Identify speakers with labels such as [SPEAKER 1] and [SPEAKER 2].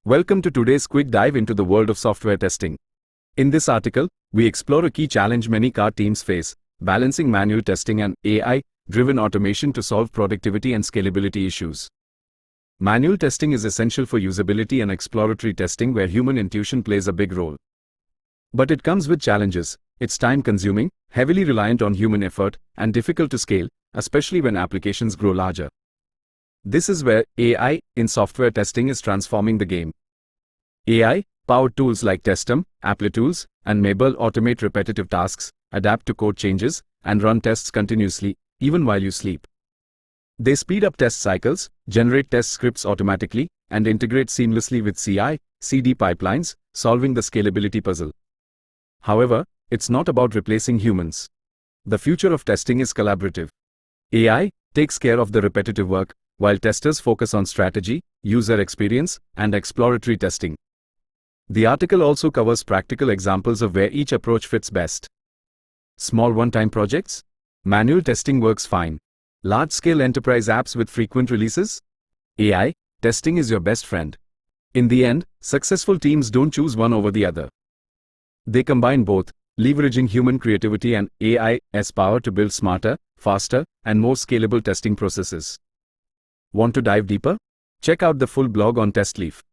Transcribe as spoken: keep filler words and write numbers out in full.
[SPEAKER 1] Welcome to today's quick dive into the world of software testing. In this article, we explore a key challenge many car teams face: balancing manual testing and A I-driven automation to solve productivity and scalability issues. Manual testing is essential for usability and exploratory testing, where human intuition plays a big role. But it comes with challenges. It's time-consuming, heavily reliant on human effort, and difficult to scale, especially when applications grow larger. This is where A I in software testing is transforming the game. A I-powered tools like Testum, Applitools, and Mabl automate repetitive tasks, adapt to code changes, and run tests continuously, even while you sleep. They speed up test cycles, generate test scripts automatically, and integrate seamlessly with C I C D pipelines, solving the scalability puzzle. However, it's not about replacing humans. The future of testing is collaborative. A I takes care of the repetitive work, while testers focus on strategy, user experience, and exploratory testing. The article also covers practical examples of where each approach fits best. Small one-time projects? Manual testing works fine. Large-scale enterprise apps with frequent releases? A I testing is your best friend. In the end, successful teams don't choose one over the other. They combine both, leveraging human creativity and A I's power to build smarter, faster, and more scalable testing processes. Want to dive deeper? Check out the full blog on TestLeaf.